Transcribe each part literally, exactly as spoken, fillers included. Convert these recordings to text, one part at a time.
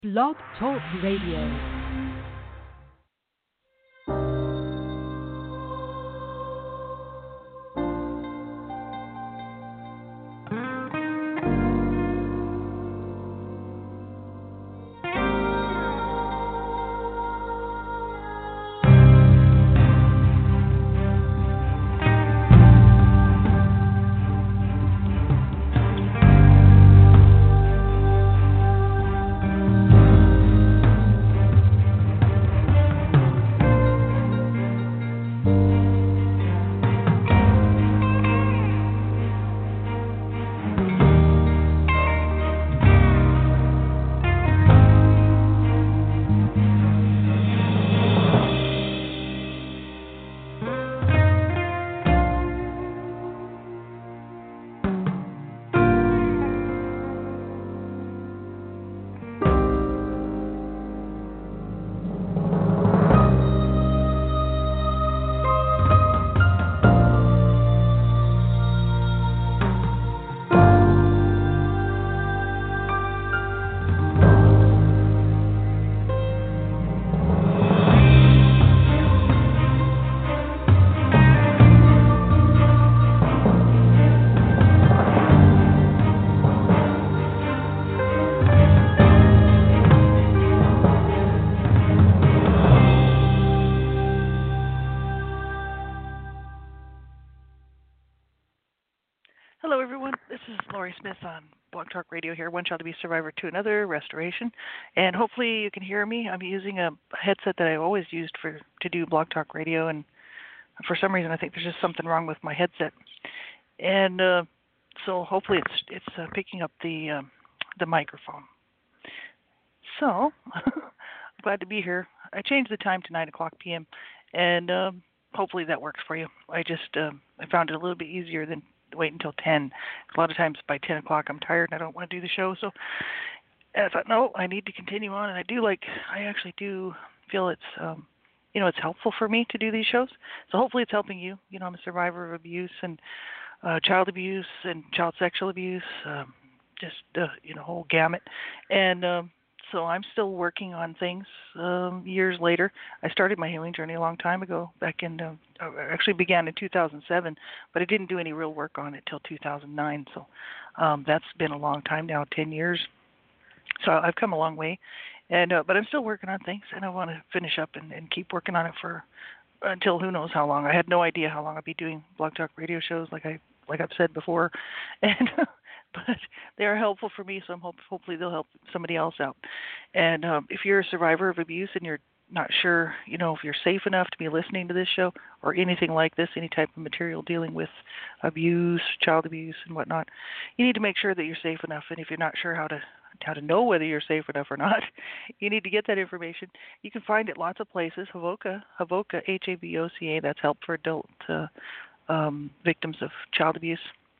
Blog Talk Radio. Hello, everyone. This is Laurie Smith on Blog Talk Radio here, One Child Abuse Survivor to Another, Restoration. And hopefully you can hear me. I'm using a headset that I've always used for to do Blog Talk Radio, and for some reason I think there's just something wrong with my headset. And uh, so hopefully it's it's uh, picking up the um, the microphone. So I'm glad to be here. I changed the time to nine o'clock p.m. and um, hopefully that works for you. I just uh, I found it a little bit easier than wait until ten. A lot of times by ten o'clock I'm tired and I don't want to do the show. So I thought, no, I need to continue on. And I do like, I actually do feel it's, um, you know, it's helpful for me to do these shows. So hopefully it's helping you. You know, I'm a survivor of abuse and uh, child abuse and child sexual abuse, um, just, uh, you know, whole gamut. And um, so I'm still working on things um, years later. I started my healing journey a long time ago, back in, uh, actually began in two thousand seven, but I didn't do any real work on it till two thousand nine. So um, that's been a long time now, ten years. So I've come a long way, and uh, but I'm still working on things, and I want to finish up and, and keep working on it for until who knows how long. I had no idea how long I'd be doing Blog Talk Radio shows, like I like I've said before, and but they are helpful for me, so I'm hope hopefully they'll help somebody else out. And um, if you're a survivor of abuse and you're not sure, you know, if you're safe enough to be listening to this show or anything like this, any type of material dealing with abuse, child abuse, and whatnot, you need to make sure that you're safe enough. And if you're not sure how to how to know whether you're safe enough or not, you need to get that information. You can find it lots of places. Havoca, Havoca, H A V O C A, that's help for adult uh, um, victims of child abuse.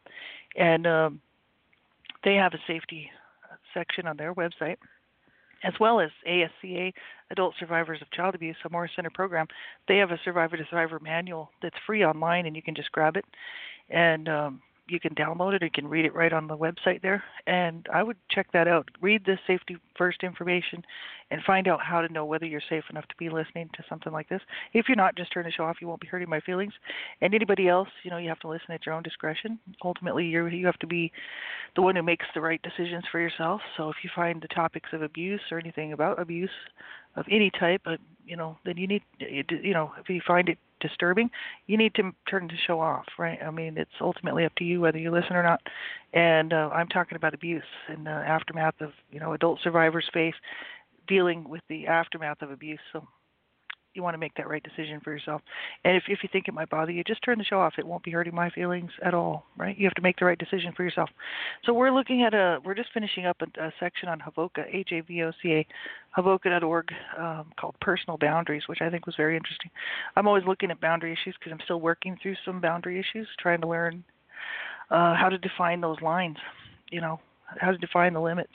And um, they have a safety section on their website, as well as A S C A, Adult Survivors of Child Abuse, a Morris Center program. They have a Survivor to Survivor manual that's free online, and you can just grab it, and um, you can download it. You can read it right on the website there, and I would check that out. Read the safety first information and find out how to know whether you're safe enough to be listening to something like this. If you're not, just turn the show off. You won't be hurting my feelings. And anybody else, you know, you have to listen at your own discretion. Ultimately, you you have to be the one who makes the right decisions for yourself. So if you find the topics of abuse or anything about abuse of any type, uh, you know, then you need, you know, if you find it disturbing, you need to turn the show off, right? I mean, it's ultimately up to you whether you listen or not. And uh, I'm talking about abuse and the aftermath of, you know, adult survivors face dealing with the aftermath of abuse. So you want to make that right decision for yourself. And if if you think it might bother you, just turn the show off. It won't be hurting my feelings at all, right? You have to make the right decision for yourself. So we're looking at a, we're just finishing up a, a section on Havoca, H A V O C A, Havoca dot org, um, called Personal Boundaries, which I think was very interesting. I'm always looking at boundary issues because I'm still working through some boundary issues, trying to learn uh, how to define those lines, you know, how to define the limits.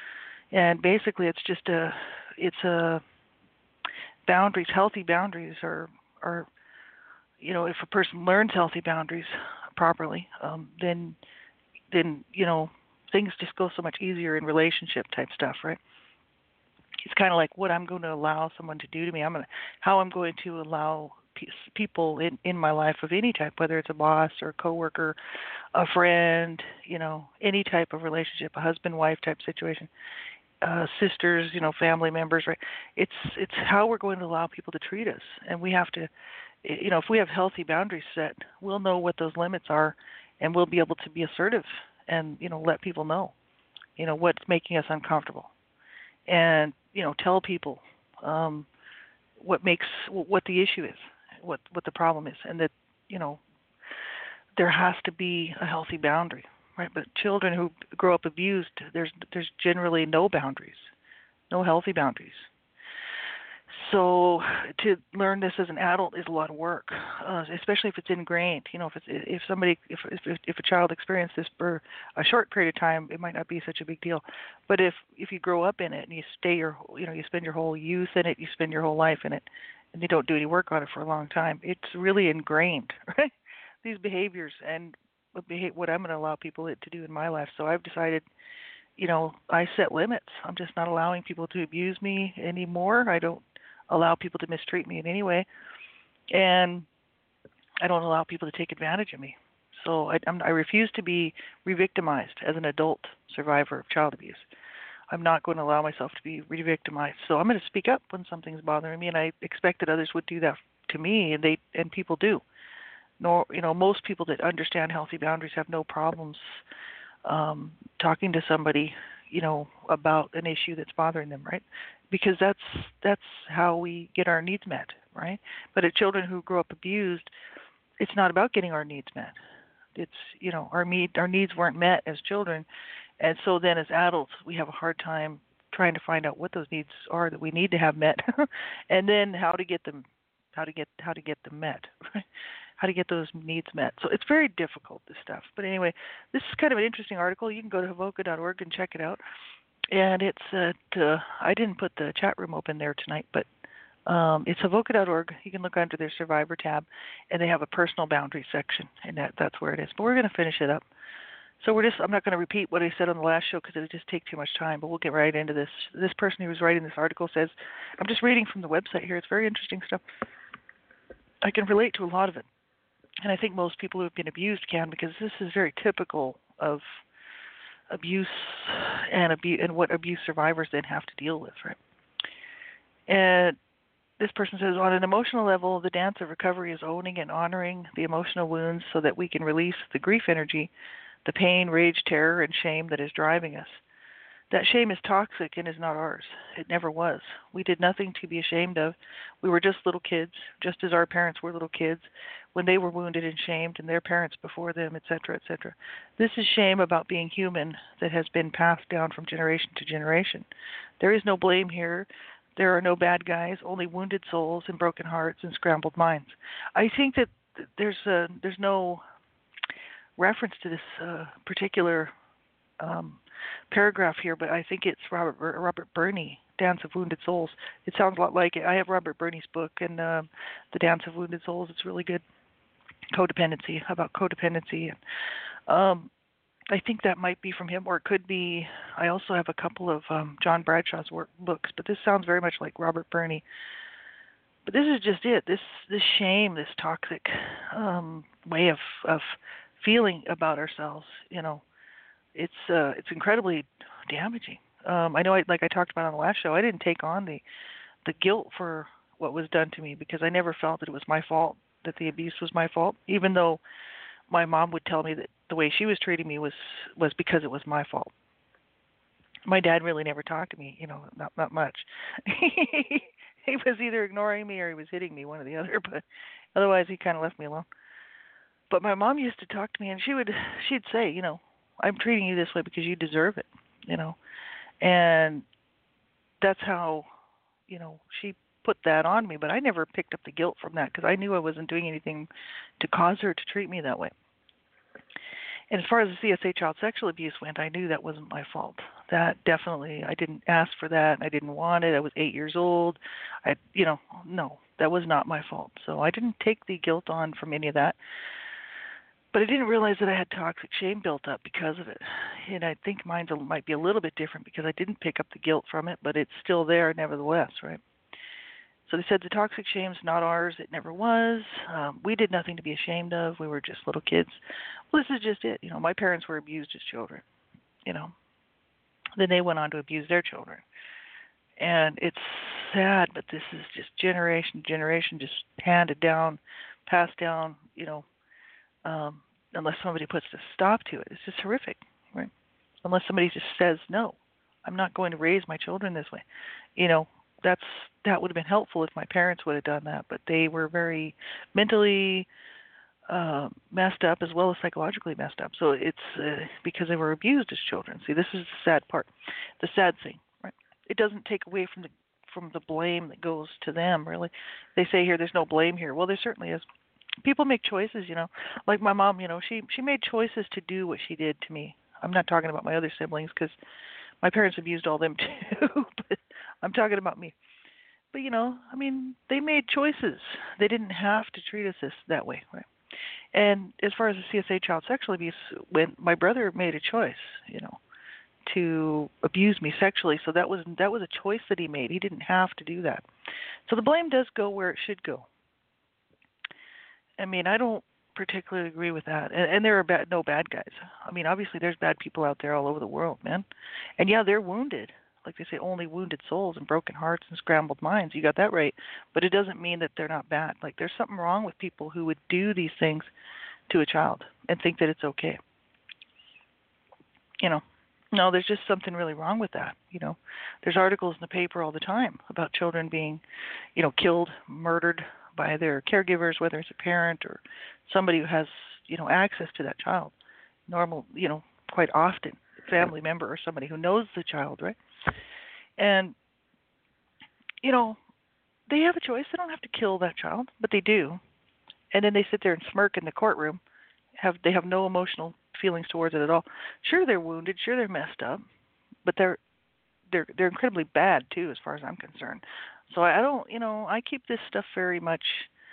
And basically it's just a, it's a, boundaries, healthy boundaries are, are, you know, if a person learns healthy boundaries properly, um, then, then, you know, things just go so much easier in relationship type stuff, right? kind of like what I'm going to allow someone to do to me. I'm going to, how I'm going to allow pe- people in, in my life of any type, whether it's a boss or a coworker, a friend, you know, any type of relationship, a husband-wife type situation, uh, sisters, you know, family members, right? It's it's how we're going to allow people to treat us, and we have to, you know, if we have healthy boundaries set, we'll know what those limits are, and we'll be able to be assertive and, you know, let people know, you know, what's making us uncomfortable, and, you know, tell people um, what makes what the issue is, what what the problem is, and that, you know, there has to be a healthy boundary, right? But children who grow up abused, there's there's generally no boundaries, no healthy boundaries. So to learn this as an adult is a lot of work, uh, especially if it's ingrained. You know, if it's if somebody if if if a child experienced this for a short period of time, it might not be such a big deal. But if if you grow up in it and you stay your you know you spend your whole youth in it, you spend your whole life in it, and you don't do any work on it for a long time, it's really ingrained, right? These behaviors and what, beha- what I'm going to allow people to do in my life. So I've decided, you know, I set limits. I'm just not allowing people to abuse me anymore. I don't allow people to mistreat me in any way, and I don't allow people to take advantage of me. So I, I'm, I refuse to be re-victimized as an adult survivor of child abuse. I'm not going to allow myself to be re-victimized. So I'm going to speak up when something's bothering me, and I expect that others would do that to me, and they and people do. Nor, you know, most people that understand healthy boundaries have no problems um, talking to somebody, you know, about an issue that's bothering them, right? Because that's that's how we get our needs met, right? But at children who grow up abused, it's not about getting our needs met. It's, you know, our need our needs weren't met as children, and so then as adults we have a hard time trying to find out what those needs are that we need to have met, and then how to get them, how to get how to get them met, right? How to get those needs met. So it's very difficult, this stuff. But anyway, this is kind of an interesting article. You can go to Havoca dot org and check it out. And it's at, uh, I didn't put the chat room open there tonight, but um, it's Havoca dot org. You can look under their Survivor tab, and they have a personal boundary section, and that, that's where it is. But we're going to finish it up. So we're just, I'm not going to repeat what I said on the last show because it would just take too much time, but we'll get right into this. This person who was writing this article says, I'm just reading from the website here. It's very interesting stuff. I can relate to a lot of it. And I think most people who have been abused can, because this is very typical of abuse and abuse and what abuse survivors then have to deal with, right? And this person says, on an emotional level, the dance of recovery is owning and honoring the emotional wounds so that we can release the grief energy, the pain, rage, terror, and shame that is driving us. That shame is toxic and is not ours. It never was. We did nothing to be ashamed of. We were just little kids, just as our parents were little kids when they were wounded and shamed, and their parents before them, et cetera, et cetera. This is shame about being human that has been passed down from generation to generation. There is no blame here. There are no bad guys, only wounded souls and broken hearts and scrambled minds. I think that there's a, there's no reference to this uh, particular um, paragraph here, but I think it's Robert Robert Burney, Dance of Wounded Souls. It sounds a lot like it. I have Robert Burney's book, and uh, The Dance of Wounded Souls. It's really good. Codependency, about codependency. Um, I think that might be from him, or it could be. I also have a couple of um, John Bradshaw's work, books, but this sounds very much like Robert Burney. But this is just it. This this shame, this toxic um, way of of feeling about ourselves. You know, it's uh, it's incredibly damaging. Um, I know, I, like I talked about on the last show, I didn't take on the the guilt for what was done to me because I never felt that it was my fault, that the abuse was my fault, even though my mom would tell me that the way she was treating me was was because it was my fault. My dad really never talked to me, you know, not not much. He was either ignoring me or he was hitting me, one or the other, but otherwise he kind of left me alone. But my mom used to talk to me, and she would she'd say, you know, I'm treating you this way because you deserve it, you know. And that's how, you know, she put that on me. But I never picked up the guilt from that because I knew I wasn't doing anything to cause her to treat me that way. And as far as the C S A child sexual abuse went, I knew that wasn't my fault. That definitely, I didn't ask for that. I didn't want it. I was eight years old. I, you know, no, that was not my fault. So I didn't take the guilt on from any of that. But I didn't realize that I had toxic shame built up because of it. And I think mine might be a little bit different because I didn't pick up the guilt from it, but it's still there nevertheless, right? So they said the toxic shame's not ours. It never was. Um, we did nothing to be ashamed of. We were just little kids. Well, this is just it. You know, my parents were abused as children. You know, then they went on to abuse their children, and it's sad. But this is just generation to generation, just handed down, passed down. You know, um, unless somebody puts a stop to it, it's just horrific, right? Unless somebody just says no, I'm not going to raise my children this way. You know. That's that would have been helpful if my parents would have done that, but they were very mentally uh, messed up as well as psychologically messed up. So it's uh, because they were abused as children. See, this is the sad part, the sad thing, right? It doesn't take away from the from the blame that goes to them. Really, they say here there's no blame here. Well, there certainly is. People make choices, you know. Like my mom, you know, she she made choices to do what she did to me. I'm not talking about my other siblings because my parents abused all them too, but I'm talking about me. But, you know, I mean, they made choices. They didn't have to treat us this, that way, right? And as far as the C S A child sexual abuse, when my brother made a choice, you know, to abuse me sexually, so that was that was a choice that he made. He didn't have to do that. So the blame does go where it should go. I mean, I don't particularly agree with that. And, and there are bad, no bad guys. I mean, obviously there's bad people out there all over the world, man. And yeah, they're wounded. Like they say, only wounded souls and broken hearts and scrambled minds. You got that right. But it doesn't mean that they're not bad. Like there's something wrong with people who would do these things to a child and think that it's okay. You know, no, there's just something really wrong with that. You know, there's articles in the paper all the time about children being, you know, killed, murdered by their caregivers, whether it's a parent or somebody who has, you know, access to that child. Normal, you know, quite often, a family member or somebody who knows the child, right? And, you know, they have a choice. They don't have to kill that child, but they do. And then they sit there and smirk in the courtroom. Have They have no emotional feelings towards it at all. Sure, they're wounded. Sure, they're messed up. But they're they're they're incredibly bad, too, as far as I'm concerned. So I don't, you know, I keep this stuff very much,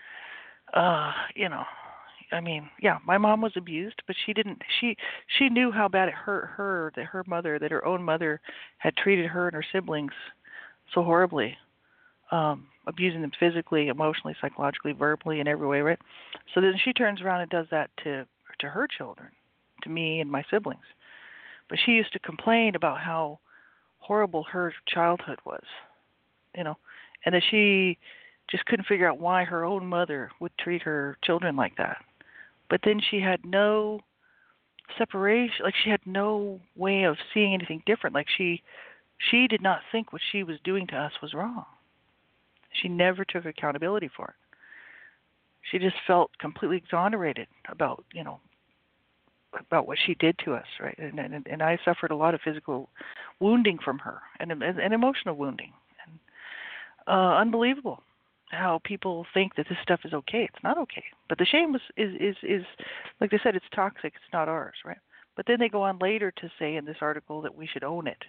uh, you know, I mean, yeah, my mom was abused, but she didn't, she, she knew how bad it hurt her, that her mother, that her own mother had treated her and her siblings so horribly, um, abusing them physically, emotionally, psychologically, verbally, in every way, right? So then she turns around and does that to, to her children, to me and my siblings. But she used to complain about how horrible her childhood was, you know, and that she just couldn't figure out why her own mother would treat her children like that. But then she had no separation, like she had no way of seeing anything different. Like she she did not think what she was doing to us was wrong. She never took accountability for it. She just felt completely exonerated about, you know, about what she did to us, right? And and, and I suffered a lot of physical wounding from her, and and, and emotional wounding. And uh, unbelievable how people think that this stuff is okay. It's not okay. But the shame is, is, is, is, like they said, it's toxic. It's not ours, right? But then they go on later to say in this article that we should own it.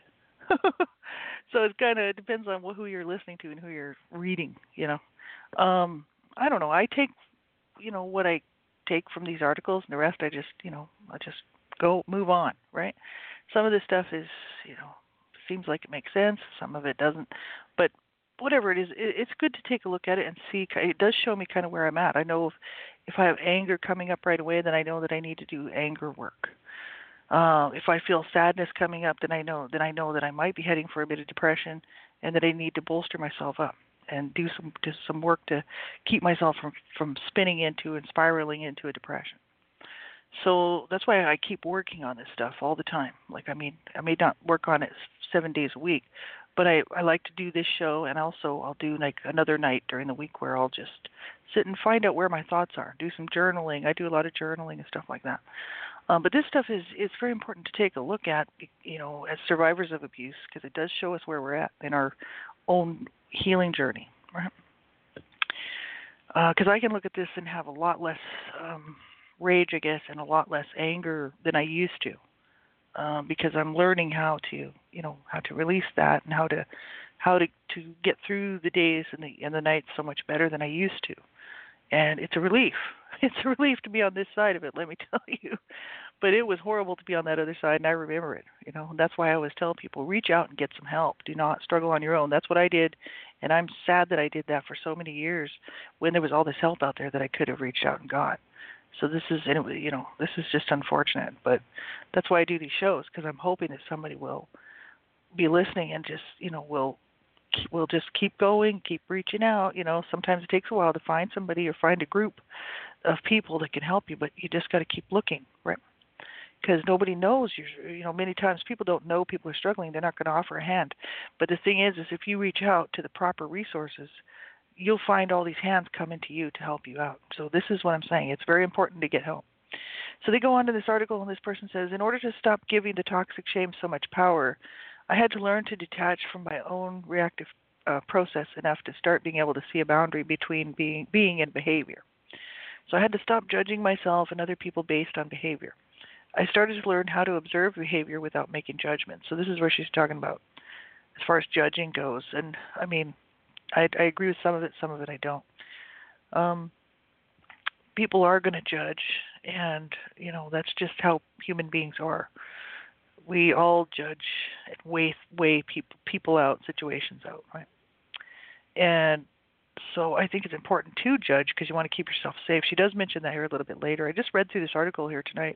So it kind of it depends on who you're listening to and who you're reading, you know. Um, I don't know. I take, you know, what I take from these articles, and the rest I just, you know, I just go move on, right? Some of this stuff is, you know, seems like it makes sense. Some of it doesn't. But whatever it is, it's good to take a look at it and see. It does show me kind of where I'm at. I know if, if I have anger coming up right away, then I know that I need to do anger work. Uh, if I feel sadness coming up, then I know then I know that I might be heading for a bit of depression, and that I need to bolster myself up and do some do some work to keep myself from, from spinning into and spiraling into a depression. So that's why I keep working on this stuff all the time. Like, I mean, I may not work on it seven days a week, but I, I like to do this show, and also I'll do like another night during the week where I'll just sit and find out where my thoughts are, do some journaling. I do a lot of journaling and stuff like that. Um, but this stuff is it's very important to take a look at, you know, as survivors of abuse, because it does show us where we're at in our own healing journey, right? Because uh, I can look at this and have a lot less um, rage, I guess, and a lot less anger than I used to. Um, because I'm learning how to, you know, how to release that and how to, how to, to get through the days and the and the nights so much better than I used to. And it's a relief. It's a relief to be on this side of it, let me tell you. But it was horrible to be on that other side, and I remember it. You know, that's why I always tell people, reach out and get some help. Do not struggle on your own. That's what I did, and I'm sad that I did that for so many years when there was all this help out there that I could have reached out and got. So this is, anyway, you know, this is just unfortunate. But that's why I do these shows, because I'm hoping that somebody will be listening and just, you know, will will just keep going, keep reaching out. You know, sometimes it takes a while to find somebody or find a group of people that can help you, but you just got to keep looking, right? Because nobody knows. You you know, many times people don't know people are struggling. They're not going to offer a hand. But the thing is, is if you reach out to the proper resources, you'll find all these hands coming to you to help you out. So this is what I'm saying. It's very important to get help. So they go on to this article, and this person says, in order to stop giving the toxic shame so much power, I had to learn to detach from my own reactive uh, process enough to start being able to see a boundary between being, being and behavior. So I had to stop judging myself and other people based on behavior. I started to learn how to observe behavior without making judgments. So this is where she's talking about as far as judging goes. And, I mean, I, I agree with some of it, some of it I don't. Um, people are going to judge, and, you know, that's just how human beings are. We all judge and weigh, weigh people, people out, situations out, right? And so I think it's important to judge because you want to keep yourself safe. She does mention that here a little bit later. I just read through this article here tonight.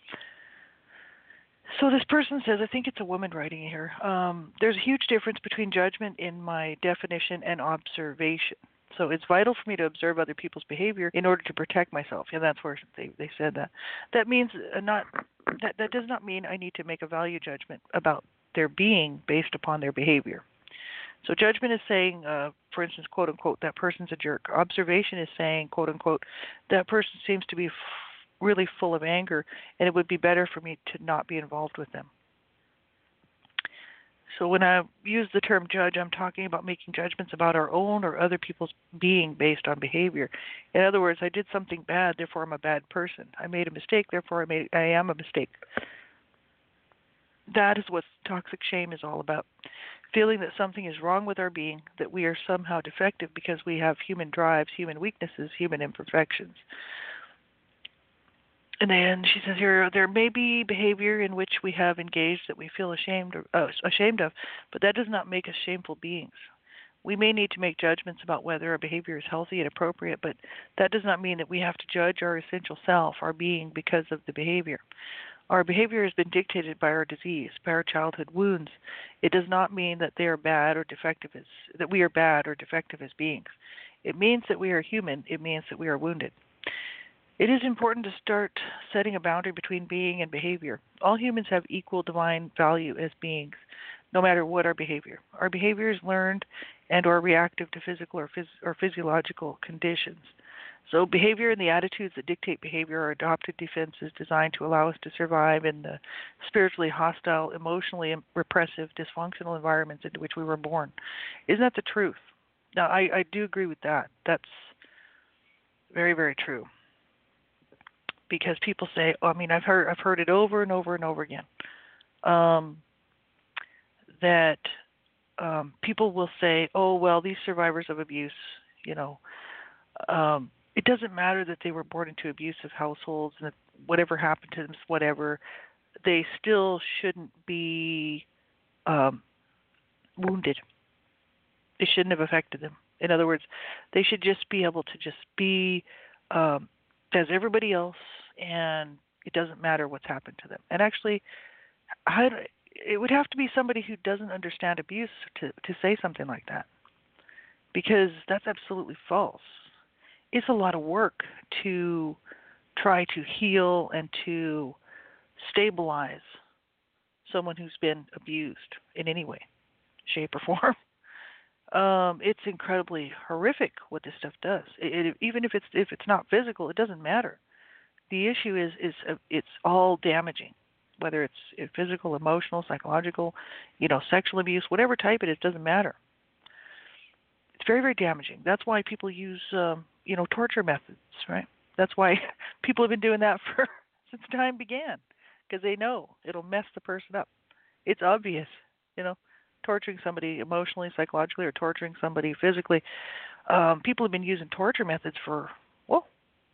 So this person says, I think it's a woman writing here, um, there's a huge difference between judgment in my definition and observation. So it's vital for me to observe other people's behavior in order to protect myself. Yeah, that's where they, they said that. That means uh, not that, that does not mean I need to make a value judgment about their being based upon their behavior. So judgment is saying, uh, for instance, quote unquote, that person's a jerk. Observation is saying, quote unquote, that person seems to be f- really full of anger, and it would be better for me to not be involved with them. So when I use the term judge, I'm talking about making judgments about our own or other people's being based on behavior. In other words, I did something bad, therefore I'm a bad person. I made a mistake, therefore I made I am a mistake. That is what toxic shame is all about. Feeling that something is wrong with our being, that we are somehow defective because we have human drives, human weaknesses, human imperfections. And then she says here, there may be behavior in which we have engaged that we feel ashamed or, uh, ashamed of, but that does not make us shameful beings. We may need to make judgments about whether our behavior is healthy and appropriate, but that does not mean that we have to judge our essential self, our being, because of the behavior. Our behavior has been dictated by our disease, by our childhood wounds. It does not mean that they are bad or defective as that we are bad or defective as beings. It means that we are human. It means that we are wounded. It is important to start setting a boundary between being and behavior. All humans have equal divine value as beings, no matter what our behavior. Our behavior is learned and or reactive to physical or, phys- or physiological conditions. So behavior and the attitudes that dictate behavior are adopted defenses designed to allow us to survive in the spiritually hostile, emotionally repressive, dysfunctional environments into which we were born. Isn't that the truth? Now, I, I do agree with that. That's very, very true. Because people say, oh, I mean, I've heard I've heard it over and over and over again, um, that um, people will say, oh, well, these survivors of abuse, you know, um, it doesn't matter that they were born into abusive households and that whatever happened to them, whatever, they still shouldn't be um, wounded. It shouldn't have affected them. In other words, they should just be able to just be um, as everybody else, and it doesn't matter what's happened to them. And actually, I, it would have to be somebody who doesn't understand abuse to, to say something like that, because that's absolutely false. It's a lot of work to try to heal and to stabilize someone who's been abused in any way, shape, or form. Um, it's incredibly horrific what this stuff does. It, it, even if it's if it's not physical, it doesn't matter. The issue is is uh, it's all damaging, whether it's physical, emotional, psychological, you know, sexual abuse, whatever type it is, doesn't matter. It's very, very damaging. That's why people use um, you know torture methods, right? That's why people have been doing that for since time began, because they know it'll mess the person up. It's obvious, you know. Torturing somebody emotionally, psychologically, or torturing somebody physically. Um, people have been using torture methods for,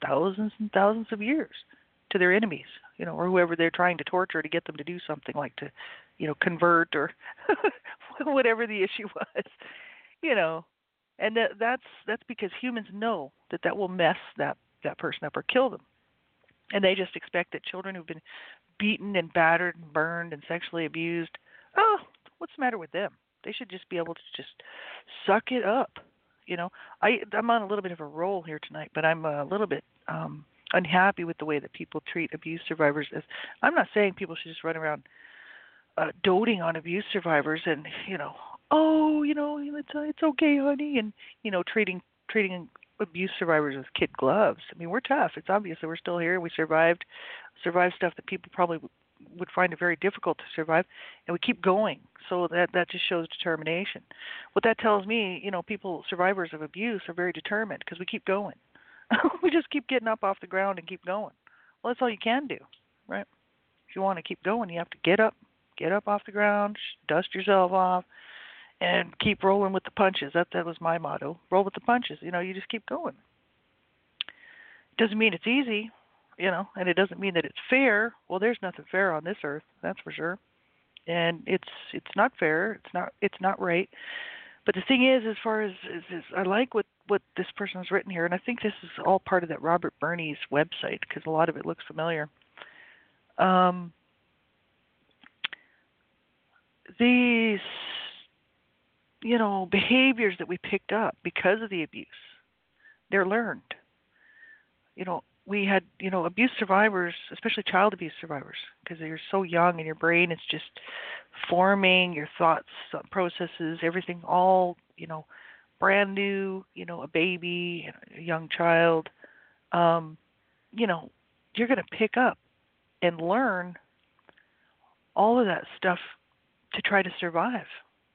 thousands and thousands of years to their enemies, you know, or whoever they're trying to torture to get them to do something like to, you know, convert or whatever the issue was, you know. And that, that's that's because humans know that that will mess that, that person up or kill them. And they just expect that children who've been beaten and battered and burned and sexually abused, oh, what's the matter with them? They should just be able to just suck it up. You know, I, I'm on a little bit of a roll here tonight, but I'm a little bit um, unhappy with the way that people treat abuse survivors. As I'm not saying people should just run around uh, doting on abuse survivors and, you know, oh, you know, it's uh, it's okay, honey, and, you know, treating treating abuse survivors with kid gloves. I mean, we're tough. It's obvious that we're still here. We survived, survived stuff that people probably w- would find it very difficult to survive, and we keep going. So that that just shows determination. What that tells me, you know, people, survivors of abuse, are very determined because we keep going. We just keep getting up off the ground and keep going. Well, that's all you can do, right? If you want to keep going, you have to get up, get up off the ground, dust yourself off, and keep rolling with the punches. That that was my motto. Roll with the punches. You know, you just keep going. It doesn't mean it's easy, you know, and it doesn't mean that it's fair. Well, there's nothing fair on this earth, that's for sure. And it's it's not fair. It's not it's not right. But the thing is, as far as is, is I like what what this person has written here, and I think this is all part of that Robert Berney's website because a lot of it looks familiar. Um, these, you know, behaviors that we picked up because of the abuse, they're learned. You know, we had, you know, abuse survivors, especially child abuse survivors, because you're so young and your brain is just forming, your thoughts, processes, everything all, you know, brand new, you know, a baby, a young child. Um, you know, you're going to pick up and learn all of that stuff to try to survive.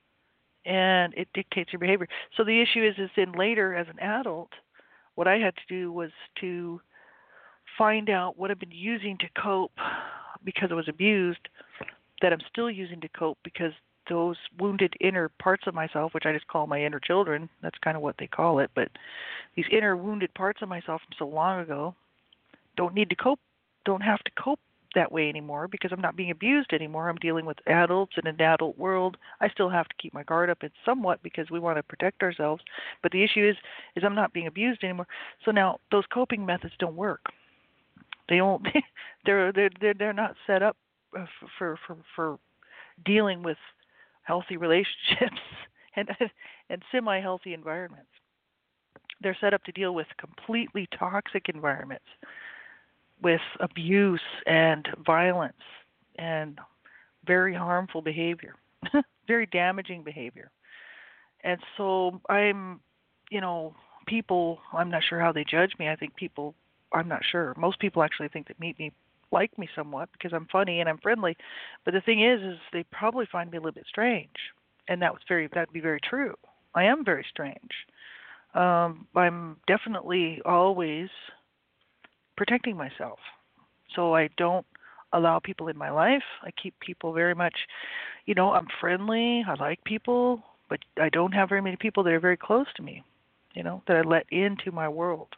And it dictates your behavior. So the issue is, is then later as an adult, what I had to do was to find out what I've been using to cope because I was abused, that I'm still using to cope because those wounded inner parts of myself, which I just call my inner children, that's kind of what they call it, but these inner wounded parts of myself from so long ago don't need to cope, don't have to cope that way anymore because I'm not being abused anymore. I'm dealing with adults in an adult world. I still have to keep my guard up. It's somewhat because we want to protect ourselves, but the issue is is I'm not being abused anymore. So now those coping methods don't work. They don't. They're they're they're they're not set up for for for dealing with healthy relationships and and semi-healthy environments. They're set up to deal with completely toxic environments, with abuse and violence and very harmful behavior, very damaging behavior. And so I'm, you know, people, I'm not sure how they judge me. I think people, I'm not sure. Most people actually think that meet me like me somewhat because I'm funny and I'm friendly. But the thing is, is they probably find me a little bit strange. And that was very, that'd be very true. I am very strange. Um, I'm definitely always protecting myself. So I don't allow people in my life. I keep people very much, you know, I'm friendly. I like people, but I don't have very many people that are very close to me, you know, that I let into my world.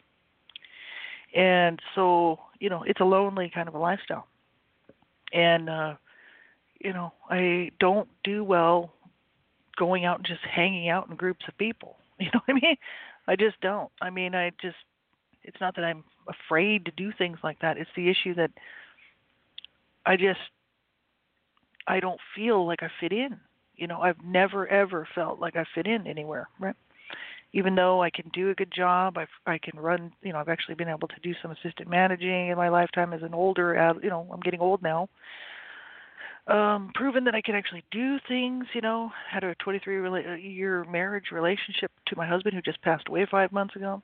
And so, you know, it's a lonely kind of a lifestyle. And, uh, you know, I don't do well going out and just hanging out in groups of people. You know what I mean? I just don't. I mean, I just, it's not that I'm afraid to do things like that. It's the issue that I just, I don't feel like I fit in. You know, I've never, ever felt like I fit in anywhere, right? Even though I can do a good job, I've, I can run, you know, I've actually been able to do some assistant managing in my lifetime as an older, you know, I'm getting old now. Um, proven that I can actually do things, you know, had a twenty-three year marriage relationship to my husband who just passed away five months ago.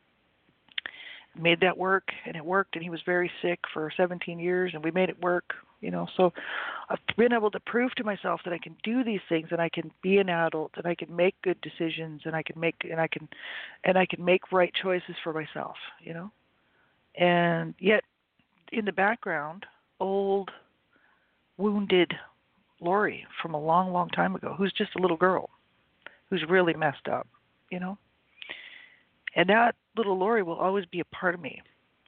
Made that work, and it worked, and he was very sick for seventeen years, and we made it work, you know. So I've been able to prove to myself that I can do these things, and I can be an adult, and I can make good decisions, and I can make and I can and I can make right choices for myself, you know. And yet, in the background, old, wounded Lori from a long, long time ago, who's just a little girl, who's really messed up, you know. And that little Lori will always be a part of me.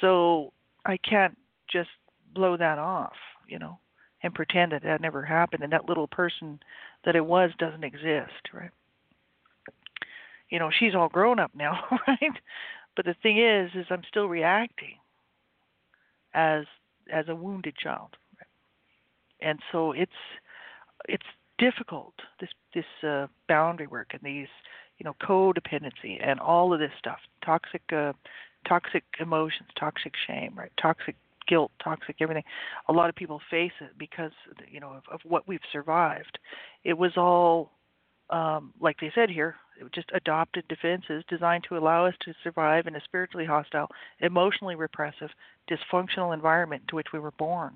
So I can't just blow that off, you know, and pretend that that never happened and that little person that it was doesn't exist, right? You know, she's all grown up now, right? But the thing is, is I'm still reacting as as a wounded child, right? And so it's it's difficult, this this uh, boundary work and these, you know, codependency and all of this stuff, toxic uh, toxic emotions, toxic shame, right? Toxic guilt, toxic everything. A lot of people face it because, you know, of, of what we've survived. It was all, um, like they said here, it was just adopted defenses designed to allow us to survive in a spiritually hostile, emotionally repressive, dysfunctional environment into which we were born.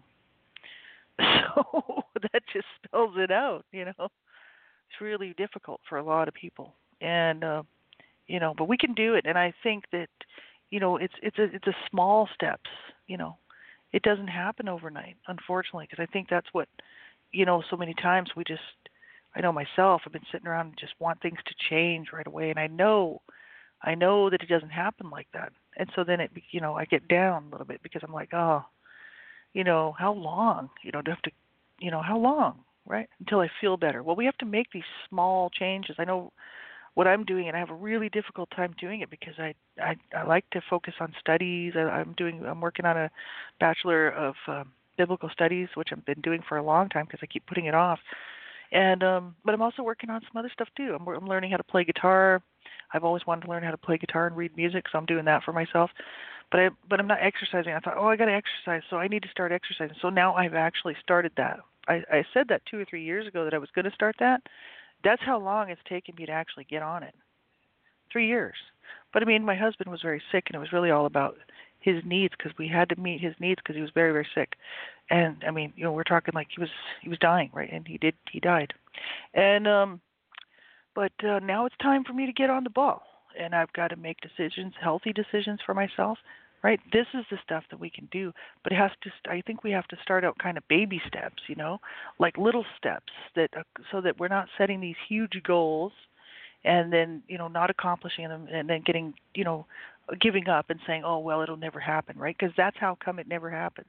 So that just spells it out, you know. It's really difficult for a lot of people, and uh, you know, but we can do it. And I think that, you know, it's it's a it's a small steps, you know. It doesn't happen overnight, unfortunately, because I think that's what, you know, so many times we just, I know myself, I've been sitting around and just want things to change right away, and I know, I know that it doesn't happen like that, and so then it, you know, I get down a little bit because I'm like, oh, you know, how long, you know, do I have to, you know, how long, right, until I feel better? Well, we have to make these small changes. I know what I'm doing, and I have a really difficult time doing it because I I, I like to focus on studies. I, I'm doing I'm working on a Bachelor of um, Biblical Studies, which I've been doing for a long time because I keep putting it off. And um, but I'm also working on some other stuff too. I'm, I'm learning how to play guitar. I've always wanted to learn how to play guitar and read music, so I'm doing that for myself. But I but I'm not exercising. I thought, oh, I got to exercise, so I need to start exercising. So now I've actually started that. I, I said that two or three years ago that I was going to start that. That's how long it's taken me to actually get on it. Three years. But I mean, my husband was very sick, and it was really all about his needs because we had to meet his needs because he was very, very sick. And I mean, you know, we're talking like he was he was dying, right? And he did he died. And um, but uh, now it's time for me to get on the ball, and I've got to make decisions, healthy decisions for myself. Right, this is the stuff that we can do, but it has to. I think we have to start out kind of baby steps, you know, like little steps that, uh, so that we're not setting these huge goals, and then, you know, not accomplishing them, and then getting, you know, giving up and saying, oh well, it'll never happen, right? Because that's how come it never happens.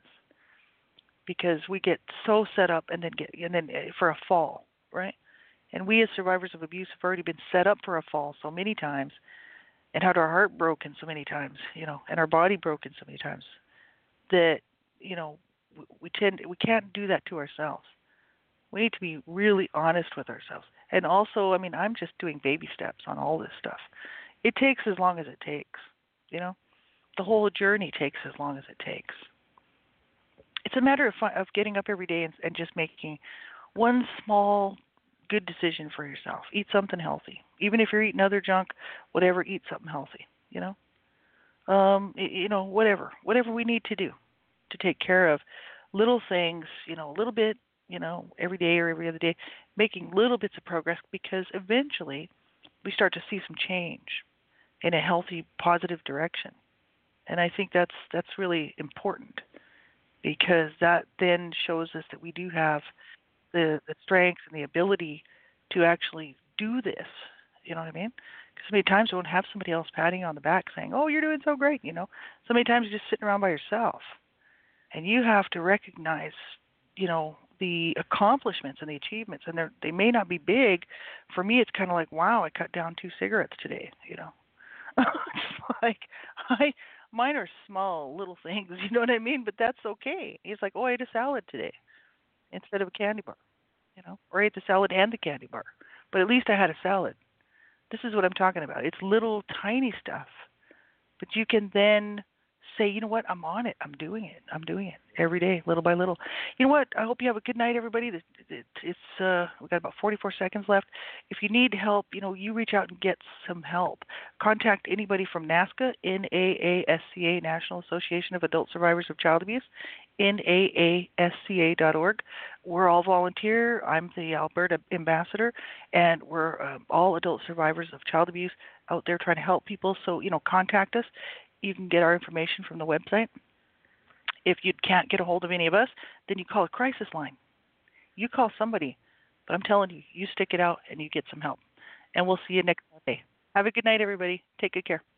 Because we get so set up and then get and then uh, for a fall, right? And we as survivors of abuse have already been set up for a fall so many times, and had our heart broken so many times, you know, and our body broken so many times, that, you know, we tend we can't do that to ourselves. We need to be really honest with ourselves. And also, I mean, I'm just doing baby steps on all this stuff. It takes as long as it takes, you know. The whole journey takes as long as it takes. It's a matter of of getting up every day and, and just making one small good decision for yourself. Eat something healthy. Even if you're eating other junk, whatever, eat something healthy, you know? Um, you know, whatever. Whatever we need to do to take care of little things, you know, a little bit, you know, every day or every other day, making little bits of progress, because eventually we start to see some change in a healthy, positive direction. And I think that's that's really important, because that then shows us that we do have the, the strength and the ability to actually do this. You know what I mean? Because so many times we won't have somebody else patting you on the back saying, oh, you're doing so great, you know. So many times you're just sitting around by yourself. And you have to recognize, you know, the accomplishments and the achievements. And they're, they may not be big. For me, it's kind of like, wow, I cut down two cigarettes today, you know. It's like, I, mine are small little things, you know what I mean? But that's okay. It's like, oh, I ate a salad today instead of a candy bar, you know, or I ate the salad and the candy bar. But at least I had a salad. This is what I'm talking about. It's little tiny stuff. But you can then say, you know what, I'm on it. I'm doing it. I'm doing it every day, little by little. You know what? I hope you have a good night, everybody. It's uh, we've got about forty-four seconds left. If you need help, you know, you reach out and get some help. Contact anybody from NAASCA, N A A S C A, National Association of Adult Survivors of Child Abuse, N A A S C A dot org. We're all volunteer. I'm the Alberta ambassador, and we're uh, all adult survivors of child abuse out there trying to help people. So, you know, contact us. You can get our information from the website. If you can't get a hold of any of us, then you call a crisis line. You call somebody. But I'm telling you, you stick it out and you get some help. And we'll see you next Monday. Have a good night, everybody. Take good care.